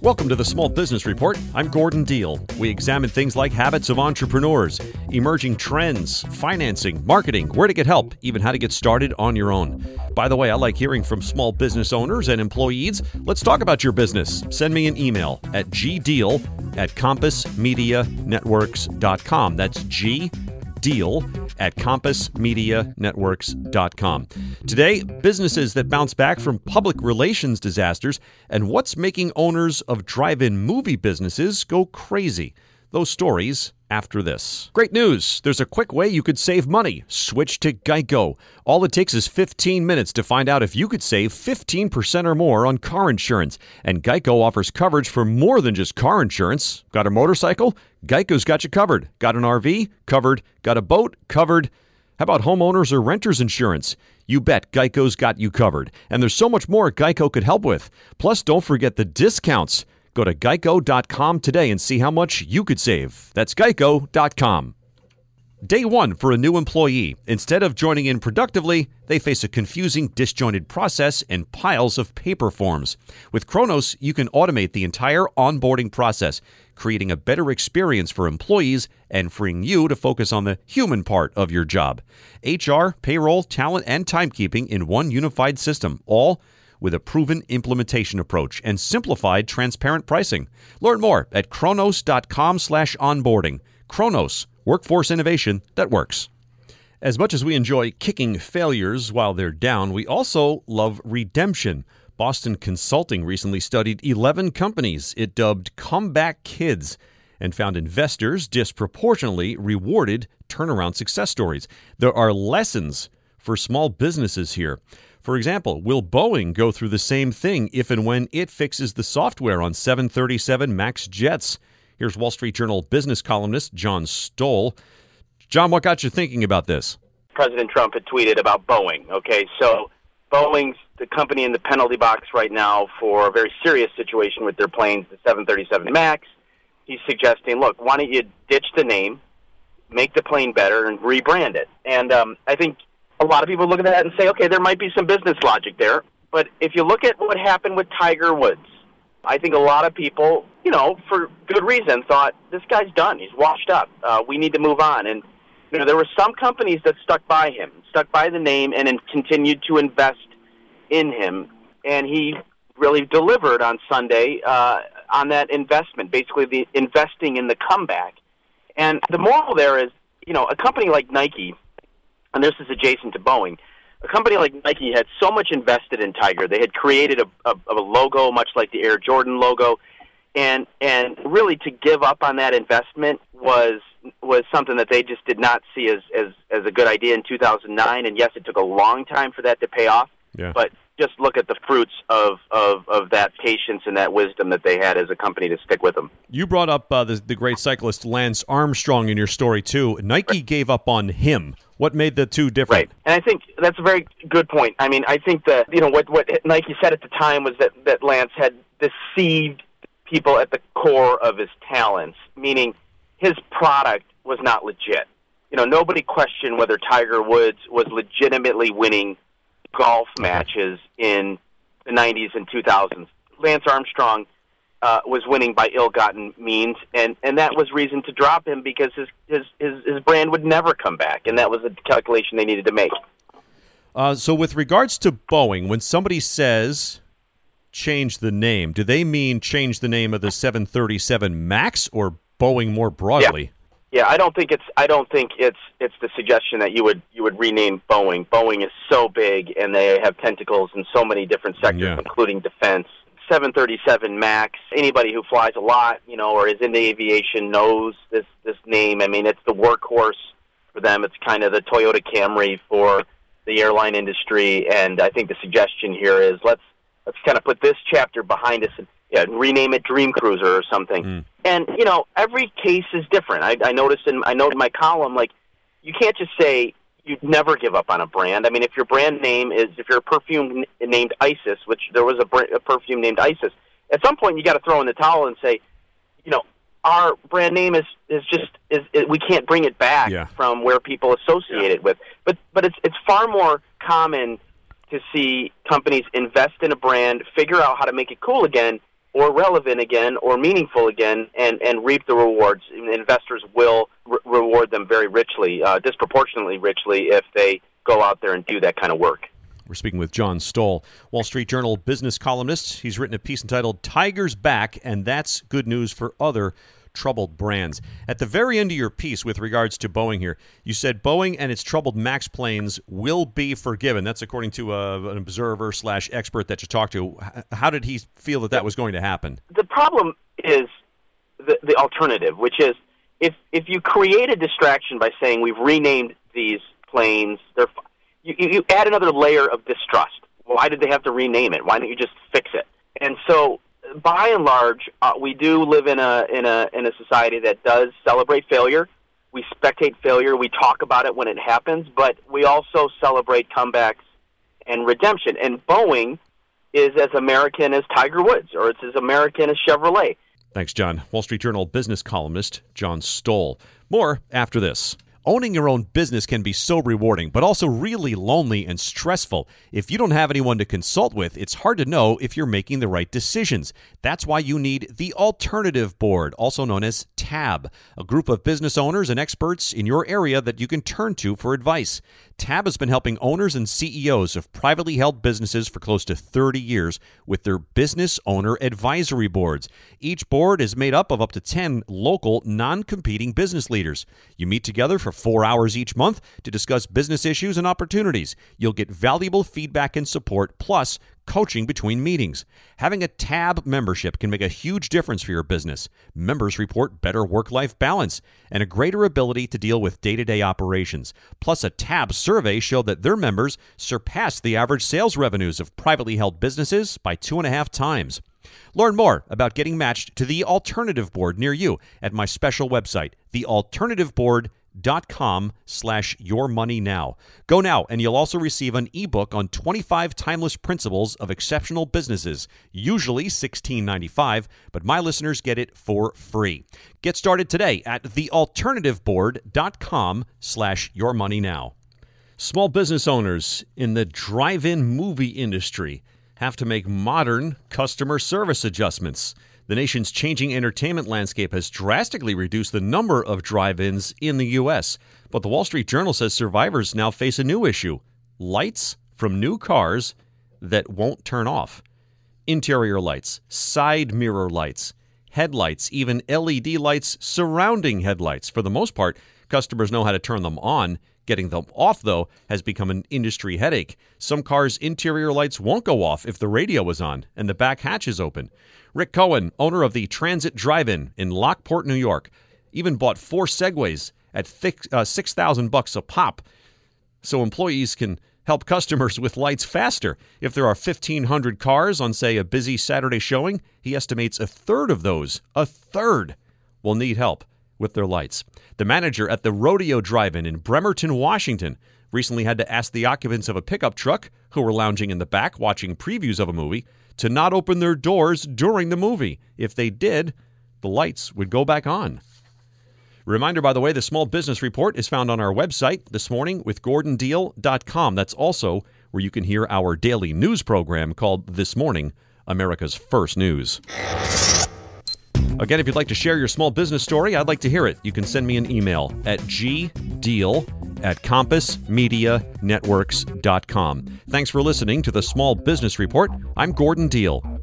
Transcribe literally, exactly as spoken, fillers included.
Welcome to the Small Business Report. I'm Gordon Deal. We examine things like habits of entrepreneurs, emerging trends, financing, marketing, where to get help, even how to get started on your own. By the way, I like hearing from small business owners and employees. Let's talk about your business. Send me an email at gdeal at compass media networks dot com. That's G deal at compass media networks dot com. Today, businesses that bounce back from public relations disasters and what's making owners of drive-in movie businesses go crazy. Those stories after this. Great news! There's a quick way you could save money. Switch to Geico. All it takes is fifteen minutes to find out if you could save fifteen percent or more on car insurance. And Geico offers coverage for more than just car insurance. Got a motorcycle? Geico's got you covered. Got an R V? Covered. Got a boat? Covered. How about homeowners or renters insurance? You bet Geico's got you covered. And there's so much more Geico could help with. Plus, don't forget the discounts. Go to geico dot com today and see how much you could save. That's geico dot com. Day one for a new employee. Instead of joining in productively, they face a confusing, disjointed process and piles of paper forms. With Kronos, you can automate the entire onboarding process, creating a better experience for employees and freeing you to focus on the human part of your job. H R, payroll, talent, and timekeeping in one unified system, all with a proven implementation approach and simplified, transparent pricing. Learn more at kronos dot com slash onboarding. Kronos, workforce innovation that works. As much as we enjoy kicking failures while they're down, we also love redemption. Boston Consulting recently studied eleven companies it dubbed comeback kids and found investors disproportionately rewarded turnaround success stories. There are lessons for small businesses here. For example, will Boeing go through the same thing if and when it fixes the software on seven thirty-seven MAX jets? Here's Wall Street Journal business columnist John Stoll. John, what got you thinking about this? President Trump had tweeted about Boeing. Okay, so Boeing's the company in the penalty box right now for a very serious situation with their planes, the seven thirty-seven MAX. He's suggesting, look, why don't you ditch the name, make the plane better, and rebrand it? And um, I think a lot of people look at that and say, okay, there might be some business logic there. But if you look at what happened with Tiger Woods, I think a lot of people, you know, for good reason, thought, this guy's done. He's washed up. Uh, we need to move on. And, you know, there were some companies that stuck by him, stuck by the name, and then continued to invest in him. And he really delivered on Sunday uh, on that investment, basically the investing in the comeback. And the moral there is, you know, a company like Nike, and this is adjacent to Boeing, a company like Nike had so much invested in Tiger. They had created a, a, a logo much like the Air Jordan logo, and and really to give up on that investment was was something that they just did not see as, as, as a good idea in two thousand nine. And yes, it took a long time for that to pay off, yeah. But just look at the fruits of, of, of that patience and that wisdom that they had as a company to stick with them. You brought up uh, the, the great cyclist Lance Armstrong in your story, too. Nike right. gave up on him. What made the two different? Right, and I think that's a very good point. I mean, I think that, you know, what, what Nike said at the time was that, that Lance had deceived people at the core of his talents, meaning his product was not legit. You know, nobody questioned whether Tiger Woods was legitimately winning golf matches in the nineties and two thousands. Lance Armstrong uh, was winning by ill-gotten means, and, and that was reason to drop him because his, his, his, his brand would never come back, and that was a calculation they needed to make. Uh, so with regards to Boeing, when somebody says change the name, do they mean change the name of the seven thirty-seven MAX or Boeing more broadly? Yeah. Yeah, I don't think it's. I don't think it's. It's the suggestion that you would you would rename Boeing. Boeing is so big, and they have tentacles in so many different sectors, yeah. including defense. seven thirty-seven MAX. Anybody who flies a lot, you know, or is into aviation knows this this name. I mean, it's the workhorse for them. It's kind of the Toyota Camry for the airline industry. And I think the suggestion here is let's let's kind of put this chapter behind us and yeah, rename it Dream Cruiser or something. Mm. And, you know, every case is different. I, I noticed in I note in my column, like, you can't just say you'd never give up on a brand. I mean, if your brand name is, if you're a perfume named Isis, which there was a, a perfume named Isis, at some point you got to throw in the towel and say, you know, our brand name is, is just, is, is we can't bring it back yeah. from where people associate yeah. it with. But, but it's, it's far more common to see companies invest in a brand, figure out how to make it cool again, or relevant again or meaningful again and, and reap the rewards. Investors will re- reward them very richly, uh, disproportionately richly, if they go out there and do that kind of work. We're speaking with John Stoll, Wall Street Journal business columnist. He's written a piece entitled Tiger's Back, and that's good news for other troubled brands. At the very end of your piece with regards to Boeing here, you said Boeing and its troubled MAX planes will be forgiven. That's according to a, an observer slash expert that you talked to. How did he feel that that was going to happen? The problem is the, the alternative, which is if if you create a distraction by saying we've renamed these planes, they're You, you add another layer of distrust. Why did they have to rename it? Why don't you just fix it? And so, by and large, uh, we do live in a in a in a society that does celebrate failure. We spectate failure. We talk about it when it happens, but we also celebrate comebacks and redemption. And Boeing is as American as Tiger Woods, or it's as American as Chevrolet. Thanks, John. Wall Street Journal business columnist John Stoll. More after this. Owning your own business can be so rewarding, but also really lonely and stressful. If you don't have anyone to consult with, it's hard to know if you're making the right decisions. That's why you need the Alternative Board, also known as TAB, a group of business owners and experts in your area that you can turn to for advice. TAB has been helping owners and C E Os of privately held businesses for close to thirty years with their business owner advisory boards. Each board is made up of up to ten local, non-competing business leaders. You meet together for four hours each month to discuss business issues and opportunities. You'll get valuable feedback and support, plus coaching between meetings. Having a TAB membership can make a huge difference for your business. Members report better work-life balance and a greater ability to deal with day-to-day operations. Plus, a TAB survey showed that their members surpassed the average sales revenues of privately held businesses by two and a half times. Learn more about getting matched to the Alternative Board near you at my special website, the alternative board dot com slash your money now. Go now, and you'll also receive an ebook on twenty-five timeless principles of exceptional businesses, usually sixteen ninety-five, but my listeners get it for free. Get started today at the alternative board dot com slash your money now. Small business owners in the drive-in movie industry have to make modern customer service adjustments. The nation's changing entertainment landscape has drastically reduced the number of drive-ins in the U S, but the Wall Street Journal says survivors now face a new issue: lights from new cars that won't turn off. Interior lights, side mirror lights, headlights, even L E D lights surrounding headlights. For the most part, customers know how to turn them on. Getting them off, though, has become an industry headache. Some cars' interior lights won't go off if the radio is on and the back hatch is open. Rick Cohen, owner of the Transit Drive-In in Lockport, New York, even bought four Segways at thick, uh, six thousand bucks a pop so employees can help customers with lights faster. If there are fifteen hundred cars on, say, a busy Saturday showing, he estimates a third of those, a third, will need help with their lights. The manager at the Rodeo Drive-In in Bremerton, Washington, recently had to ask the occupants of a pickup truck who were lounging in the back watching previews of a movie to not open their doors during the movie. If they did, the lights would go back on. Reminder, by the way, the Small Business Report is found on our website this morning with gordon deal dot com. That's also where you can hear our daily news program called This Morning, America's First News. Again, if you'd like to share your small business story, I'd like to hear it. You can send me an email at gdeal at compass media networks dot com. Thanks for listening to the Small Business Report. I'm Gordon Deal.